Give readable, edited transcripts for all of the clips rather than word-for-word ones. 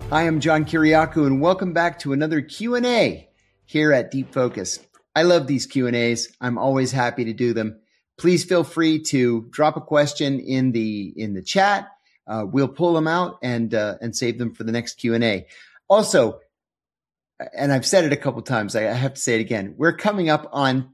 Hi, I'm John Kiriakou, and welcome back to another Q&A here at Deep Focus. I love these Q&As. I'm always happy to do them. Please feel free to drop a question in the chat. We'll pull them out and save them for the next Q&A. Also, and I've said it a couple times, I have to say it again. We're coming up on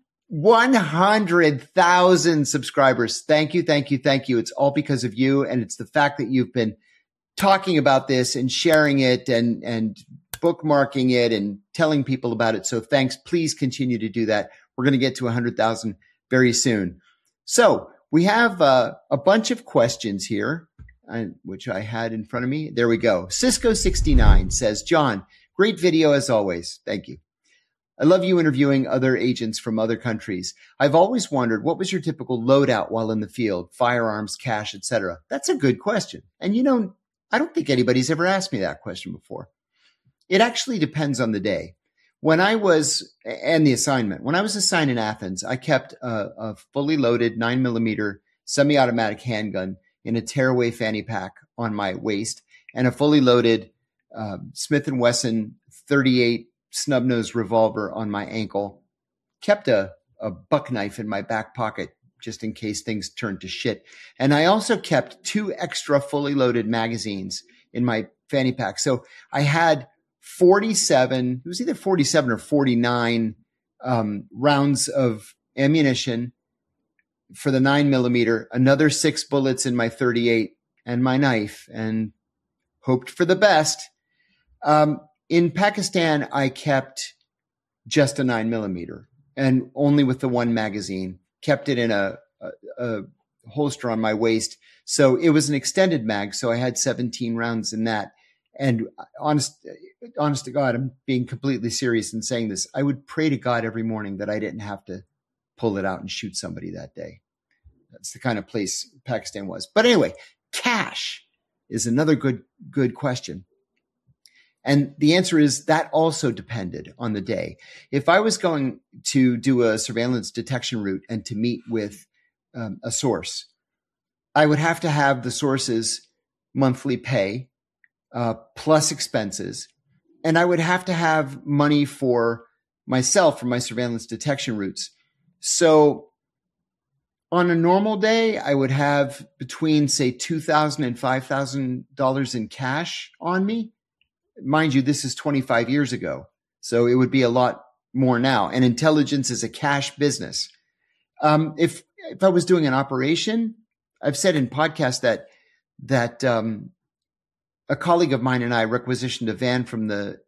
100,000 subscribers. Thank you, thank you, thank you. It's all because of you, and it's the fact that you've been talking about this and sharing it and bookmarking it and telling people about it. So thanks. Please continue to do that. We're going to get to 100,000 very soon. So we have a bunch of questions here, which I had in front of me. There we go. Cisco69 says, John, great video as always. Thank you. I love you interviewing other agents from other countries. I've always wondered, what was your typical loadout while in the field? Firearms, cash, etc. That's a good question. And I don't think anybody's ever asked me that question before. It actually depends on the day. And the assignment. When I was assigned in Athens, I kept a fully loaded 9mm semi-automatic handgun in a tearaway fanny pack on my waist and a fully loaded Smith & Wesson 38 snub-nosed revolver on my ankle. Kept a buck knife in my back pocket just in case things turned to shit. And I also kept 2 extra fully loaded magazines in my fanny pack. So I had 47, it was either 47 or 49 rounds of ammunition for the 9mm, another 6 bullets in my 38 and my knife, and hoped for the best. In Pakistan, I kept just a 9mm and only with the one magazine. Kept it in a holster on my waist. So it was an extended mag. So I had 17 rounds in that. And honest to God, I'm being completely serious in saying this. I would pray to God every morning that I didn't have to pull it out and shoot somebody that day. That's the kind of place Pakistan was. But anyway, cash is another good question. And the answer is that also depended on the day. If I was going to do a surveillance detection route and to meet with a source, I would have to have the source's monthly pay plus expenses. And I would have to have money for myself for my surveillance detection routes. So on a normal day, I would have between, say, $2,000 and $5,000 in cash on me. Mind you, this is 25 years ago, so it would be a lot more now. And intelligence is a cash business. If I was doing an operation, I've said in podcasts that a colleague of mine and I requisitioned a van from the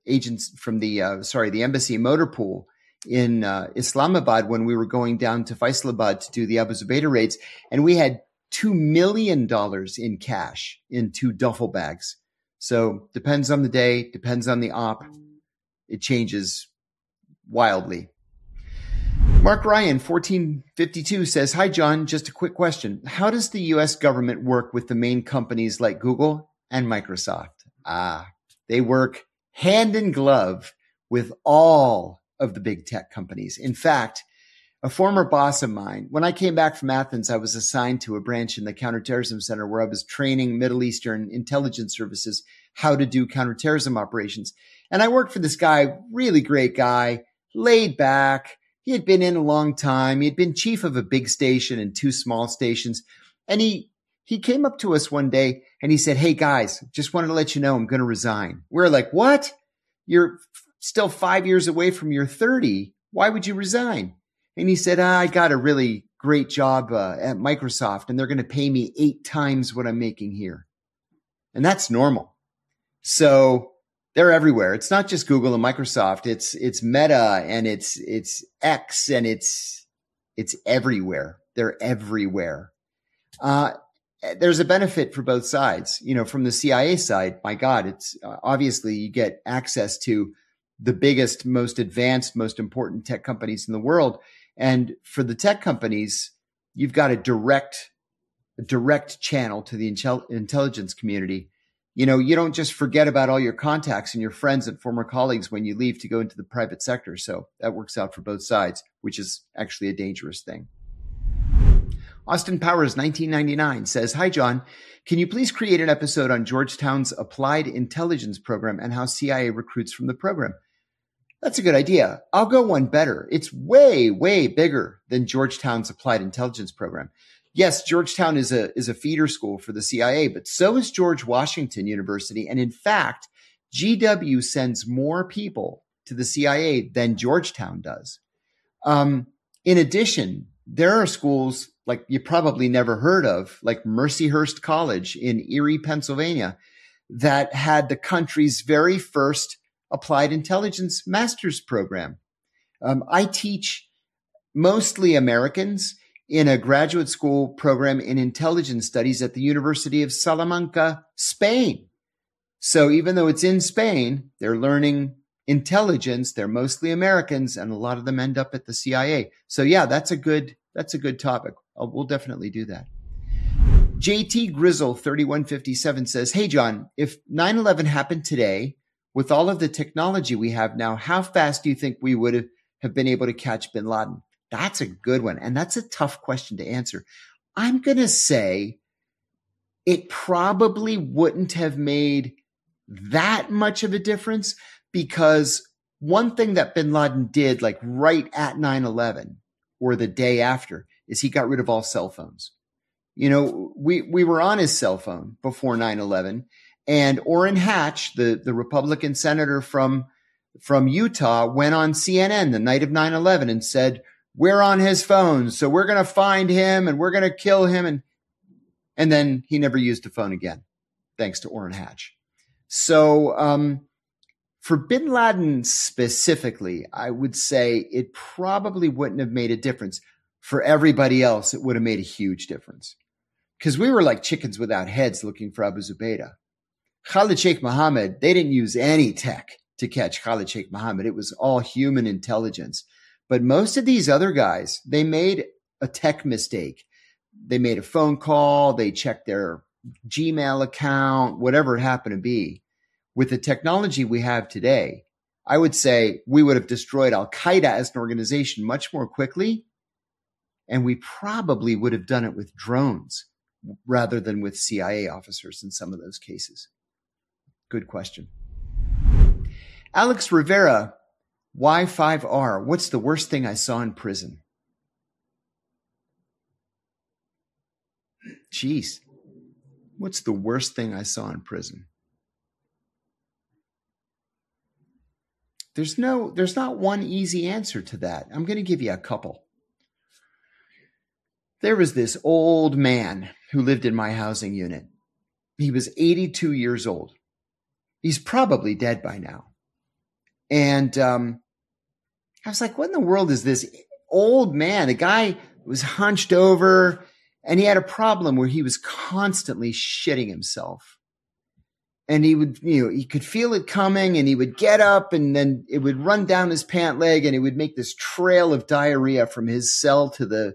embassy motor pool in Islamabad when we were going down to Faisalabad to do the Abu Zubaydah raids, and we had $2 million in cash in 2 duffel bags. So depends on the day, depends on the op. It changes wildly. Mark Ryan, 1452 says, hi, John, just a quick question. How does the U.S. government work with the main companies like Google and Microsoft? They work hand in glove with all of the big tech companies. In fact, a former boss of mine, when I came back from Athens, I was assigned to a branch in the Counterterrorism Center where I was training Middle Eastern intelligence services how to do counterterrorism operations. And I worked for this guy, really great guy, laid back. He had been in a long time. He had been chief of a big station and 2 small stations. And he came up to us one day and he said, hey, guys, just wanted to let you know I'm going to resign. We're like, what? You're still 5 years away from your 30. Why would you resign? And he said, I got a really great job at Microsoft, and they're going to pay me 8 times what I'm making here. And that's normal. So they're everywhere. It's not just Google and Microsoft. It's Meta and it's X and it's everywhere. They're everywhere. There's a benefit for both sides. From the CIA side, my God, it's obviously you get access to the biggest, most advanced, most important tech companies in the world. And for the tech companies, you've got a direct channel to the intelligence community. You don't just forget about all your contacts and your friends and former colleagues when you leave to go into the private sector. So that works out for both sides, which is actually a dangerous thing. Austin Powers, 1999, says, "Hi, John. Can you please create an episode on Georgetown's Applied Intelligence Program and how CIA recruits from the program?" That's a good idea. I'll go one better. It's way, way bigger than Georgetown's Applied Intelligence Program. Yes, Georgetown is a feeder school for the CIA, but so is George Washington University. And in fact, GW sends more people to the CIA than Georgetown does. In addition, there are schools like you probably never heard of, like Mercyhurst College in Erie, Pennsylvania, that had the country's very first applied intelligence master's program. I teach mostly Americans in a graduate school program in intelligence studies at the University of Salamanca, Spain. So even though it's in Spain, they're learning intelligence. They're mostly Americans, and a lot of them end up at the CIA. So yeah, that's a good topic. We'll definitely do that. JT Grizzle 3157 says, "Hey John, if 9/11 happened today, with all of the technology we have now, how fast do you think we would have been able to catch bin Laden?" That's a good one. And that's a tough question to answer. I'm going to say it probably wouldn't have made that much of a difference, because one thing that bin Laden did, like right at 9/11 or the day after, is he got rid of all cell phones. You know, we were on his cell phone before 9/11. And Orrin Hatch, the Republican senator from Utah, went on CNN the night of 9/11 and said, "We're on his phone, so we're going to find him and we're going to kill him." And then he never used a phone again, thanks to Orrin Hatch. So for bin Laden specifically, I would say it probably wouldn't have made a difference. For everybody else, it would have made a huge difference, because we were like chickens without heads looking for Abu Zubaydah. Khalid Sheikh Mohammed, they didn't use any tech to catch Khalid Sheikh Mohammed. It was all human intelligence. But most of these other guys, they made a tech mistake. They made a phone call. They checked their Gmail account, whatever it happened to be. With the technology we have today, I would say we would have destroyed Al-Qaeda as an organization much more quickly. And we probably would have done it with drones rather than with CIA officers in some of those cases. Good question. Alex Rivera, Y5R, what's the worst thing I saw in prison? Jeez, what's the worst thing I saw in prison? There's not one easy answer to that. I'm going to give you a couple. There was this old man who lived in my housing unit. He was 82 years old. He's probably dead by now. And I was like, what in the world is this old man? The guy was hunched over, and he had a problem where he was constantly shitting himself. And he would, he could feel it coming, and he would get up, and then it would run down his pant leg, and it would make this trail of diarrhea from his cell to the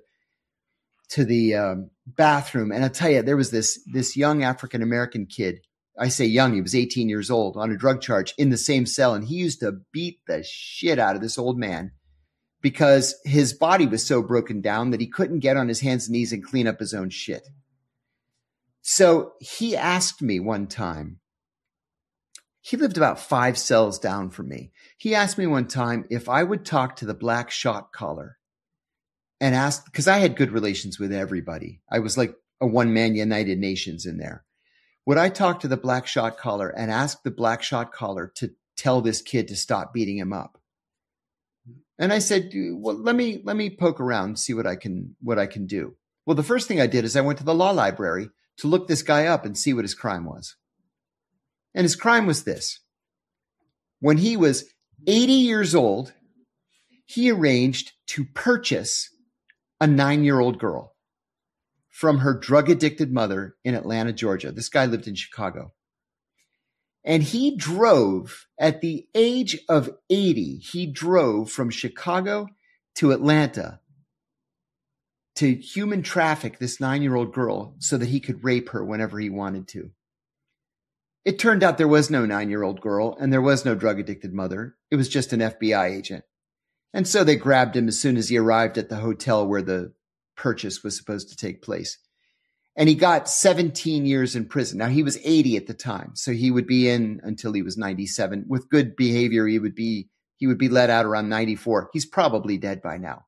bathroom. And I'll tell you, there was this young African-American kid. I say young, he was 18 years old, on a drug charge in the same cell. And he used to beat the shit out of this old man because his body was so broken down that he couldn't get on his hands and knees and clean up his own shit. So he asked me one time, he lived about 5 cells down from me. He asked me one time if I would talk to the black shot caller and ask, because I had good relations with everybody. I was like a one-man United Nations in there. Would I talk to the black shot caller and ask the black shot caller to tell this kid to stop beating him up? And I said, well, let me poke around and see what I can do. Well, the first thing I did is I went to the law library to look this guy up and see what his crime was. And his crime was this. When he was 80 years old, he arranged to purchase a 9-year-old girl from her drug-addicted mother in Atlanta, Georgia. This guy lived in Chicago. And he drove, at the age of 80, he drove from Chicago to Atlanta to human traffic this 9-year-old girl so that he could rape her whenever he wanted to. It turned out there was no 9-year-old girl and there was no drug-addicted mother. It was just an FBI agent. And so they grabbed him as soon as he arrived at the hotel where the purchase was supposed to take place. And he got 17 years in prison. Now, he was 80 at the time, so he would be in until he was 97. With good behavior, he would be let out around 94. He's probably dead by now.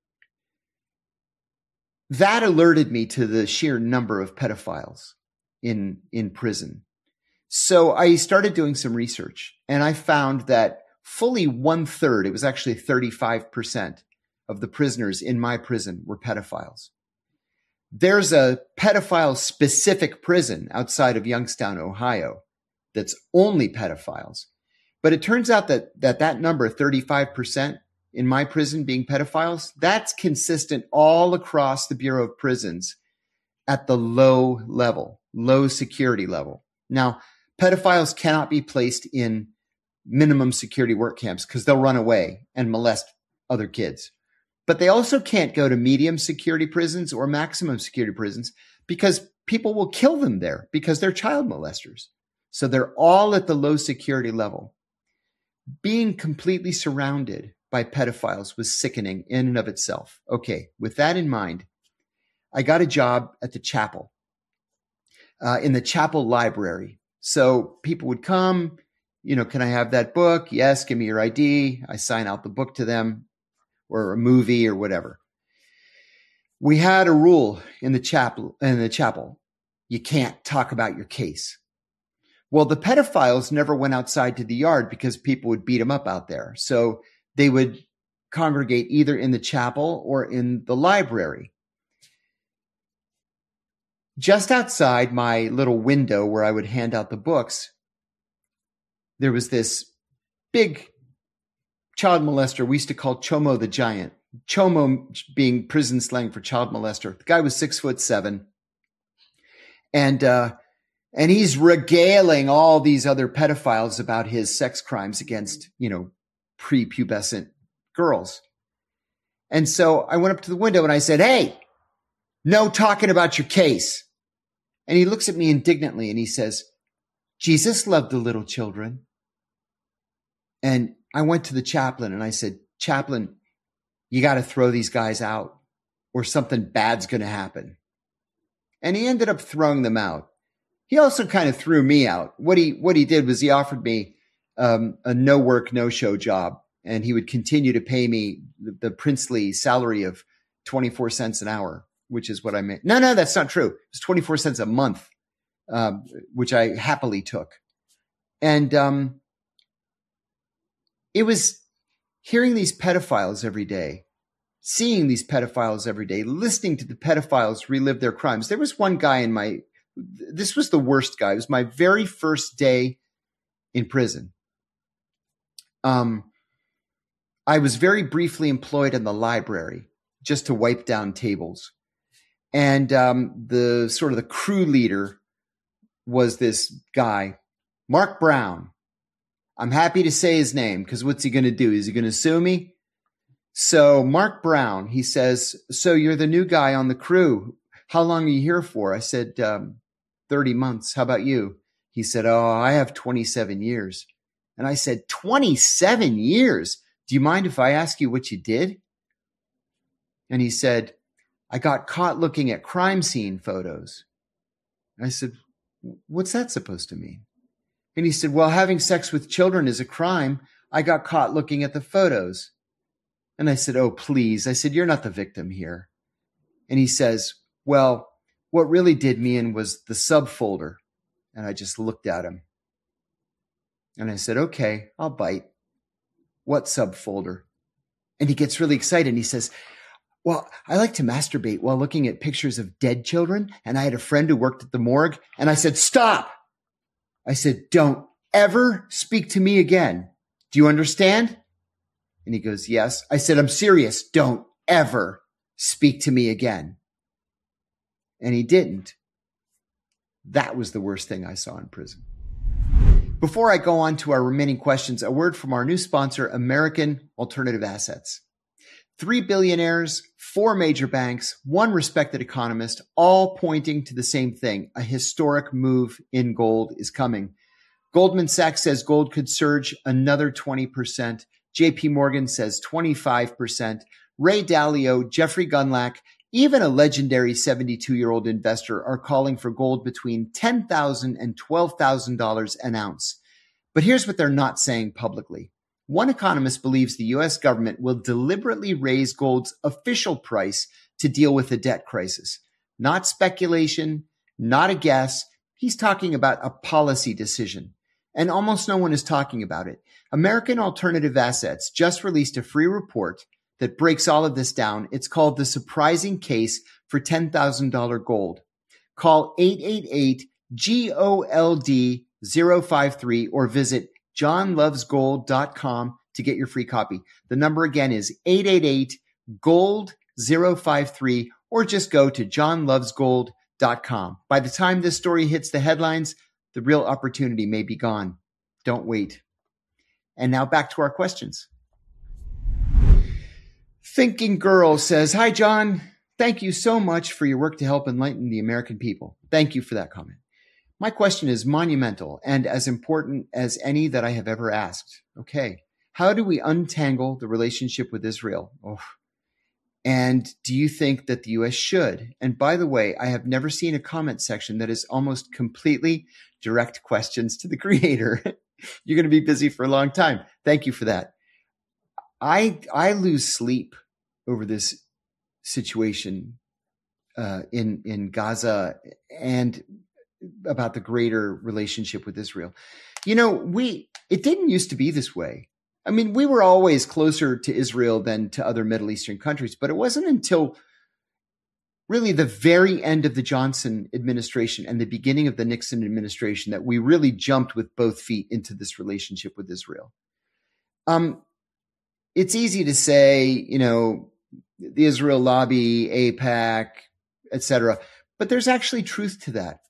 That alerted me to the sheer number of pedophiles in prison. So I started doing some research, and I found that fully 1/3, it was actually 35% of the prisoners in my prison were pedophiles. There's a pedophile-specific prison outside of Youngstown, Ohio, that's only pedophiles. But it turns out that number, 35% in my prison being pedophiles, that's consistent all across the Bureau of Prisons at the low level, low security level. Now, pedophiles cannot be placed in minimum security work camps because they'll run away and molest other kids. But they also can't go to medium security prisons or maximum security prisons because people will kill them there because they're child molesters. So they're all at the low security level. Being completely surrounded by pedophiles was sickening in and of itself. Okay, with that in mind, I got a job at the chapel, in the chapel library. So people would come, can I have that book? Yes, give me your ID. I sign out the book to them, or a movie or whatever. We had a rule in the chapel. You can't talk about your case. Well, the pedophiles never went outside to the yard because people would beat them up out there. So they would congregate either in the chapel or in the library. Just outside my little window where I would hand out the books, there was this big child molester we used to call Chomo the Giant. Chomo being prison slang for child molester. The guy was 6'7", and he's regaling all these other pedophiles about his sex crimes against, prepubescent girls. And so I went up to the window and I said, "Hey, no talking about your case." And he looks at me indignantly and he says, "Jesus loved the little children." And I went to the chaplain and I said, "Chaplain, you got to throw these guys out or something bad's going to happen." And he ended up throwing them out. He also kind of threw me out. What he did was he offered me a no work, no show job, and he would continue to pay me the princely salary of 24 cents an hour, which is what I made. No, that's not true. It was 24 cents a month, which I happily took. And it was hearing these pedophiles every day, seeing these pedophiles every day, listening to the pedophiles relive their crimes. There was one guy this was the worst guy. It was my very first day in prison. I was very briefly employed in the library just to wipe down tables. And the crew leader was this guy, Mark Brown. I'm happy to say his name because what's he going to do? Is he going to sue me? So Mark Brown, he says, "So you're the new guy on the crew. How long are you here for?" I said, 30 months. How about you? He said, "Oh, I have 27 years. And I said, 27 years? Do you mind if I ask you what you did? And he said, "I got caught looking at crime scene photos." And I said, "What's that supposed to mean?" And he said, "Well, having sex with children is a crime. I got caught looking at the photos." And I said, "Oh, please." I said, "You're not the victim here." And he says, "Well, what really did me in was the subfolder." And I just looked at him. And I said, "Okay, I'll bite. What subfolder?" And he gets really excited. And he says, "Well, I like to masturbate while looking at pictures of dead children. And I had a friend who worked at the morgue." And I said, "Stop." I said, "Don't ever speak to me again. Do you understand?" And he goes, "Yes." I said, "I'm serious. Don't ever speak to me again." And he didn't. That was the worst thing I saw in prison. Before I go on to our remaining questions, a word from our new sponsor, American Alternative Assets. 3 billionaires, 4 major banks, 1 respected economist, all pointing to the same thing. A historic move in gold is coming. Goldman Sachs says gold could surge another 20%. JP Morgan says 25%. Ray Dalio, Jeffrey Gundlach, Even a legendary 72-year-old investor are calling for gold between $10,000 and $12,000 an ounce. But here's what they're not saying publicly. One economist believes the U.S. government will deliberately raise gold's official price to deal with the debt crisis. Not speculation, not a guess. He's talking about a policy decision. And almost no one is talking about it. American Alternative Assets just released a free report that breaks all of this down. It's called The Surprising Case for $10,000 Gold. Call 888-GOLD-053 or visit johnlovesgold.com to get your free copy. The number again is 888-GOLD-053 or just go to johnlovesgold.com. By the time this story hits the headlines, the real opportunity may be gone. Don't wait. And now back to our questions. Thinking Girl says, "Hi, John. Thank you so much for your work to help enlighten the American people." Thank you for that comment. My question is monumental and as important as any that I have ever asked. Okay. How do we untangle the relationship with Israel? Oh. And do you think that the U.S. should? And by the way, I have never seen a comment section that is almost completely direct questions to the creator. You're going to be busy for a long time. Thank you for that. I lose sleep over this situation in Gaza and about the greater relationship with Israel. You know, it didn't used to be this way. I mean, we were always closer to Israel than to other Middle Eastern countries, but it wasn't until really the very end of the Johnson administration and the beginning of the Nixon administration that we really jumped with both feet into this relationship with Israel. It's easy to say, you know, the Israel lobby, AIPAC, etc., but there's actually truth to that.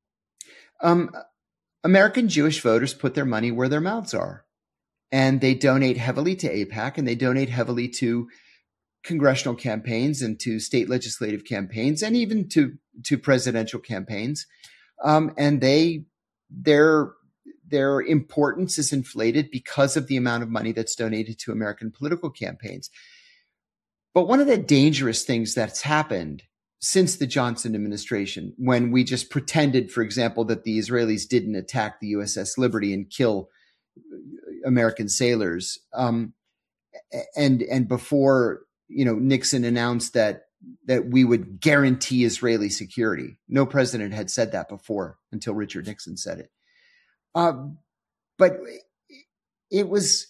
American Jewish voters put their money where their mouths are, and they donate heavily to AIPAC, and they donate heavily to congressional campaigns and to state legislative campaigns, and even to presidential campaigns. And their importance is inflated because of the amount of money that's donated to American political campaigns. But one of the dangerous things that's happened since the Johnson administration, when we just pretended, for example, that the Israelis didn't attack the USS Liberty and kill American sailors, and before, you know, Nixon announced that we would guarantee Israeli security. No president had said that before until Richard Nixon said it. But it was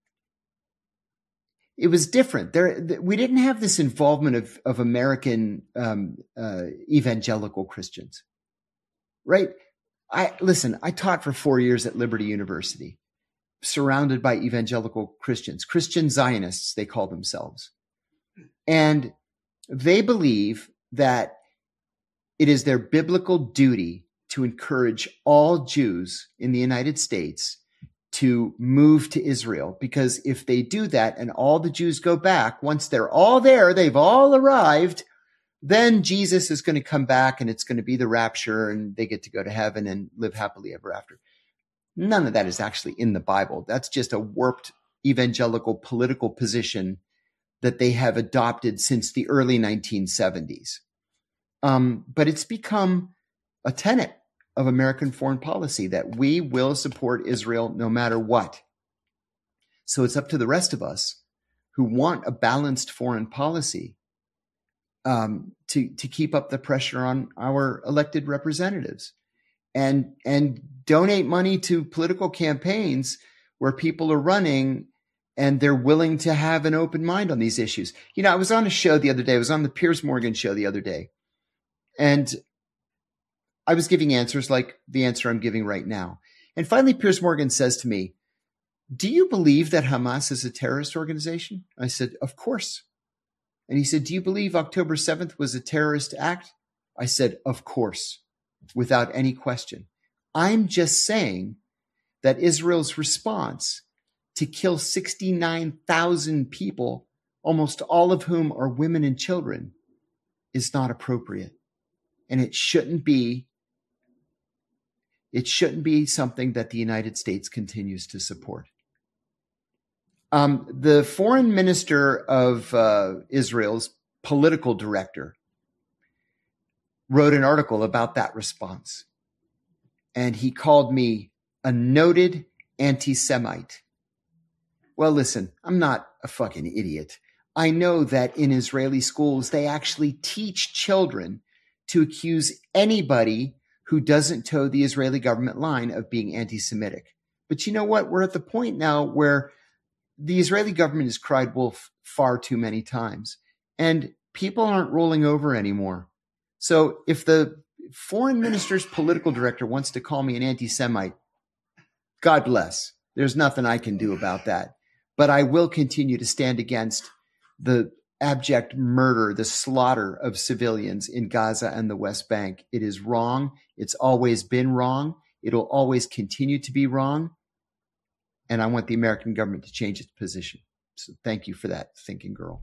different. We didn't have this involvement of American evangelical Christians, right? I taught for 4 years at Liberty University, surrounded by evangelical Christians, Christian Zionists, they call themselves. And they believe that it is their biblical duty to encourage all Jews in the United States to move to Israel, because if they do that and all the Jews go back, once they're all there, they've all arrived, then Jesus is going to come back and it's going to be the rapture and they get to go to heaven and live happily ever after. None of that is actually in the Bible. That's just a warped evangelical political position that they have adopted since the early 1970s. But it's become a tenet of American foreign policy that we will support Israel no matter what. So it's up to the rest of us who want a balanced foreign policy to keep up the pressure on our elected representatives and donate money to political campaigns where people are running and they're willing to have an open mind on these issues. You know, I was on a show the other day. I was on the Piers Morgan show the other day, and I was giving answers like the answer I'm giving right now. And finally, Piers Morgan says to me, "Do you believe that Hamas is a terrorist organization?" I said, "Of course." And he said, "Do you believe October 7th was a terrorist act?" I said, "Of course," without any question. I'm just saying that Israel's response to kill 69,000 people, almost all of whom are women and children, is not appropriate. And it shouldn't be something that the United States continues to support. The foreign minister of Israel's political director wrote an article about that response. And he called me a noted anti-Semite. Well, listen, I'm not a fucking idiot. I know that in Israeli schools, they actually teach children to accuse anybody who doesn't toe the Israeli government line of being anti-Semitic. But you know what? We're at the point now where the Israeli government has cried wolf far too many times, and people aren't rolling over anymore. So if the foreign minister's political director wants to call me an anti-Semite, God bless. There's nothing I can do about that. But I will continue to stand against the abject murder, the slaughter of civilians in Gaza and the West Bank. It is wrong. It's always been wrong. It'll always continue to be wrong. And I want the American government to change its position. So thank you for that, thinking girl.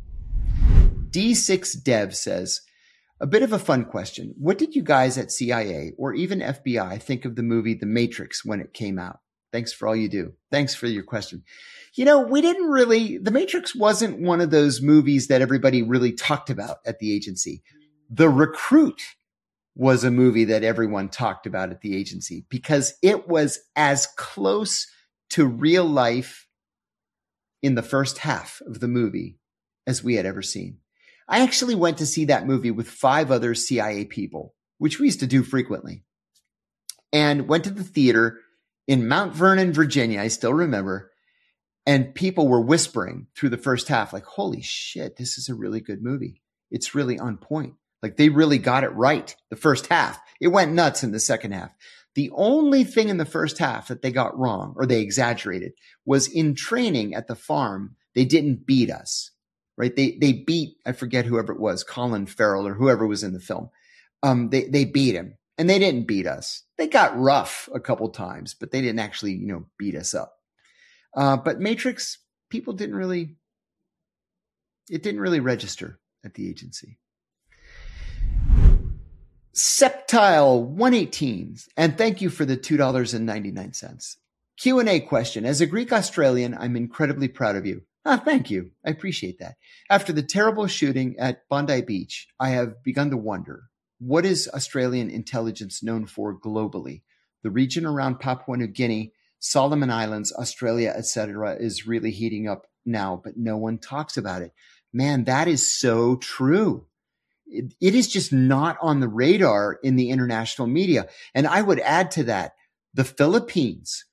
D6 Dev says, a bit of a fun question. What did you guys at CIA or even FBI think of the movie The Matrix when it came out? Thanks for all you do. Thanks for your question. You know, The Matrix wasn't one of those movies that everybody really talked about at the agency. The Recruit was a movie that everyone talked about at the agency because it was as close to real life in the first half of the movie as we had ever seen. I actually went to see that movie with 5 other CIA people, which we used to do frequently, and went to the theater in Mount Vernon, Virginia. I still remember. And people were whispering through the first half, like, holy shit, this is a really good movie. It's really on point. Like they really got it right the first half. It went nuts in the second half. The only thing in the first half that they got wrong or they exaggerated was in training at the farm. They didn't beat us, right? They beat, I forget whoever it was, Colin Farrell or whoever was in the film. They beat him and they didn't beat us. They got rough a couple times, but they didn't actually, beat us up. But Matrix, it didn't really register at the agency. Septile 118, and thank you for the $2.99. Q&A question. As a Greek Australian, I'm incredibly proud of you. Thank you. I appreciate that. After the terrible shooting at Bondi Beach, I have begun to wonder, what is Australian intelligence known for globally? The region around Papua New Guinea, Solomon Islands, Australia, etc., is really heating up now, but no one talks about it. Man, that is so true. It is just not on the radar in the international media. And I would add to that, the Philippines.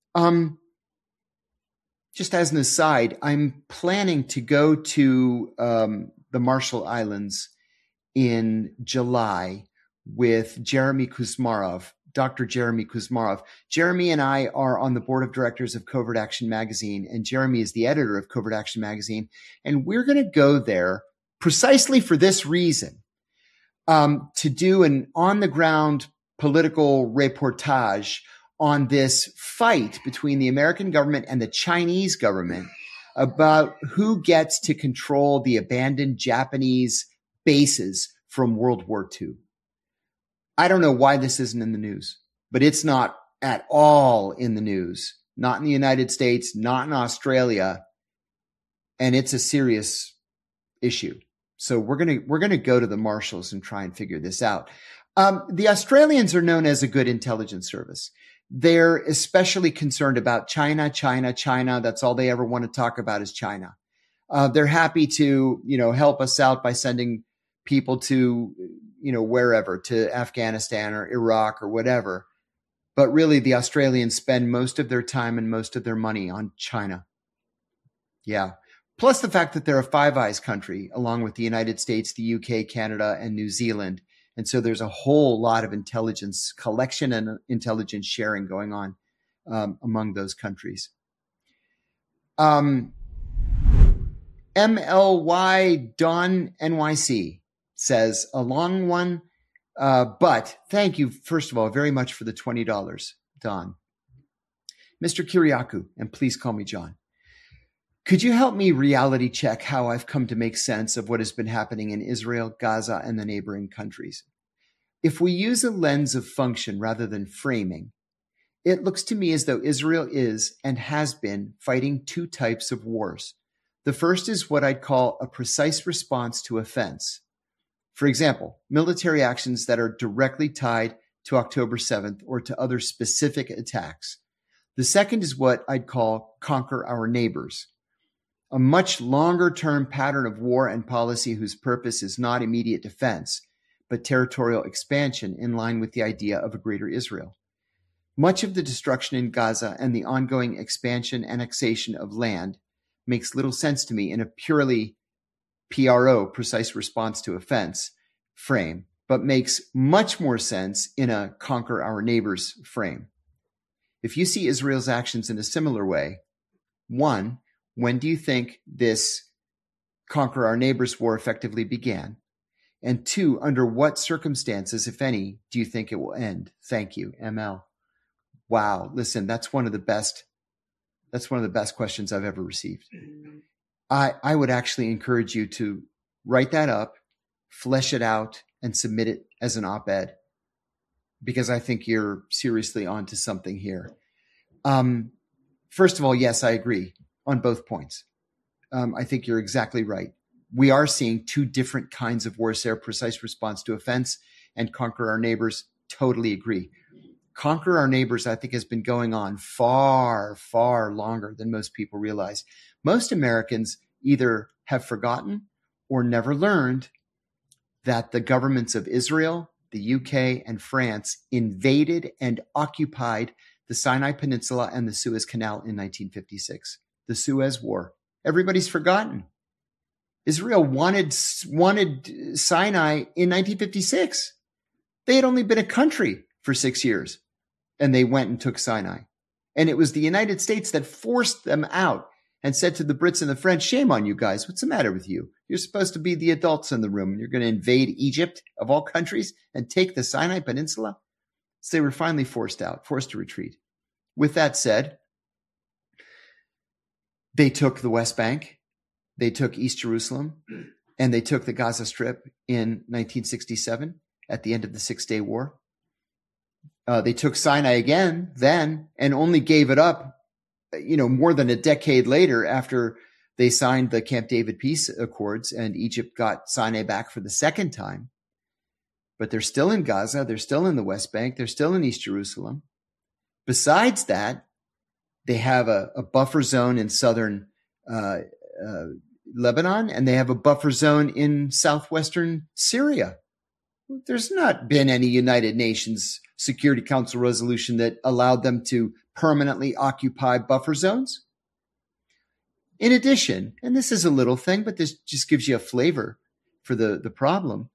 Just as an aside, I'm planning to go to the Marshall Islands in July with Jeremy Kuzmarov, Dr. Jeremy Kuzmarov. Jeremy and I are on the board of directors of Covert Action Magazine, and Jeremy is the editor of Covert Action Magazine. And we're going to go there precisely for this reason, to do an on-the-ground political reportage on this fight between the American government and the Chinese government about who gets to control the abandoned Japanese bases from World War II. I don't know why this isn't in the news, but it's not at all in the news, not in the United States, not in Australia, and it's a serious issue. So we're going to go to the Marshalls and try and figure this out. The Australians are known as a good intelligence service. They're especially concerned about China. That's all they ever want to talk about is China. They're happy to, help us out by sending people to, wherever, to Afghanistan or Iraq or whatever. But really, the Australians spend most of their time and most of their money on China. Yeah. Plus the fact that they're a Five Eyes country, along with the United States, the UK, Canada, and New Zealand. And so there's a whole lot of intelligence collection and intelligence sharing going on among those countries. MLY Don NYC says, a long one, but thank you, first of all, very much for the $20, Don. Mr. Kiriakou, and please call me John. Could you help me reality check how I've come to make sense of what has been happening in Israel, Gaza, and the neighboring countries? If we use a lens of function rather than framing, it looks to me as though Israel is and has been fighting 2 types of wars. The first is what I'd call a precise response to offense. For example, military actions that are directly tied to October 7th or to other specific attacks. The second is what I'd call conquer our neighbors, a much longer term pattern of war and policy whose purpose is not immediate defense, but territorial expansion in line with the idea of a greater Israel. Much of the destruction in Gaza and the ongoing expansion, annexation of land makes little sense to me in a purely PRO, precise response to offense, frame, but makes much more sense in a conquer our neighbors frame. If you see Israel's actions in a similar way, one, when do you think this conquer our neighbors war effectively began? And two, under what circumstances, if any, do you think it will end? Thank you, ML. Wow. Listen, that's one of the best questions I've ever received. I would actually encourage you to write that up, flesh it out, and submit it as an op-ed, because I think you're seriously onto something here. First of all, yes, I agree on both points. I think you're exactly right. We are seeing two different kinds of warfare, precise response to offense and conquer our neighbors. Totally agree. Conquer our neighbors, I think, has been going on far, far longer than most people realize. Most Americans either have forgotten or never learned that the governments of Israel, the UK, and France invaded and occupied the Sinai Peninsula and the Suez Canal in 1956, the Suez War. Everybody's forgotten. Israel wanted Sinai in 1956. They had only been a country for 6 years, and they went and took Sinai. And it was the United States that forced them out and said to the Brits and the French, shame on you guys. What's the matter with you? You're supposed to be the adults in the room, and you're going to invade Egypt, of all countries, and take the Sinai Peninsula? So they were finally forced out, forced to retreat. With that said, they took the West Bank, they took East Jerusalem, and they took the Gaza Strip in 1967 at the end of the 6-Day War. They took Sinai again then and only gave it up, more than a decade later after they signed the Camp David peace accords and Egypt got Sinai back for the second time. But they're still in Gaza. They're still in the West Bank. They're still in East Jerusalem. Besides that, they have a buffer zone in southern Lebanon, and they have a buffer zone in southwestern Syria. There's not been any United Nations Security Council resolution that allowed them to permanently occupy buffer zones. In addition, and this is a little thing, but this just gives you a flavor for the problem.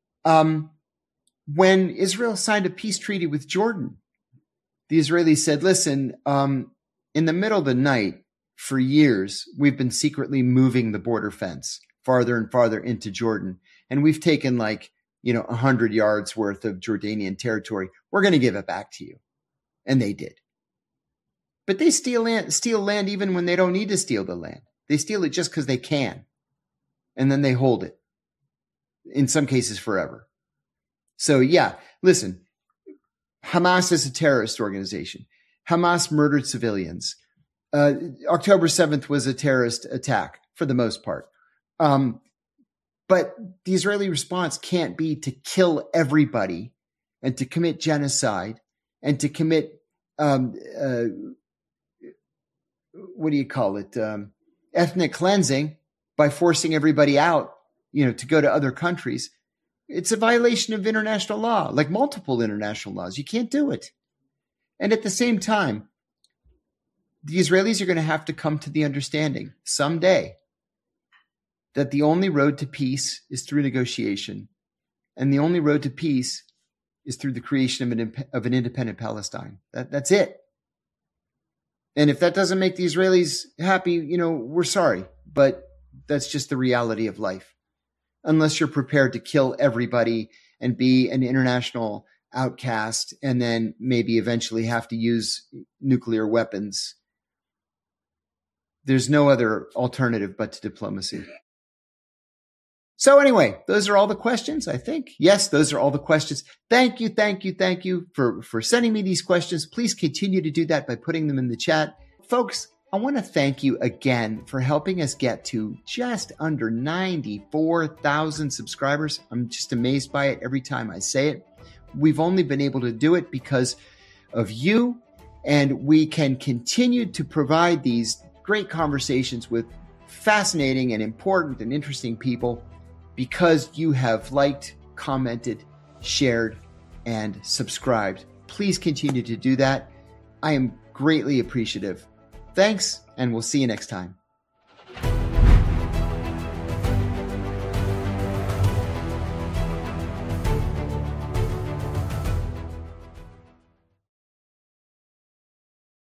When Israel signed a peace treaty with Jordan, the Israelis said, listen, in the middle of the night, for years, we've been secretly moving the border fence farther and farther into Jordan. And we've taken 100 yards worth of Jordanian territory. We're going to give it back to you. And they did. But they steal land even when they don't need to steal the land. They steal it just because they can. And then they hold it. In some cases forever. So yeah, listen, Hamas is a terrorist organization. Hamas murdered civilians. October 7th was a terrorist attack for the most part. But the Israeli response can't be to kill everybody and to commit genocide and to commit, ethnic cleansing by forcing everybody out, to go to other countries. It's a violation of international law, like multiple international laws. You can't do it. And at the same time, the Israelis are going to have to come to the understanding someday that the only road to peace is through negotiation. And the only road to peace is through the creation of an independent Palestine. That's it. And if that doesn't make the Israelis happy, we're sorry. But that's just the reality of life. Unless you're prepared to kill everybody and be an international outcast and then maybe eventually have to use nuclear weapons. There's no other alternative but to diplomacy. So anyway, those are all the questions, I think. Yes, those are all the questions. Thank you for sending me these questions. Please continue to do that by putting them in the chat. Folks, I want to thank you again for helping us get to just under 94,000 subscribers. I'm just amazed by it every time I say it. We've only been able to do it because of you, and we can continue to provide these great conversations with fascinating and important and interesting people because you have liked, commented, shared, and subscribed. Please continue to do that. I am greatly appreciative. Thanks, and we'll see you next time.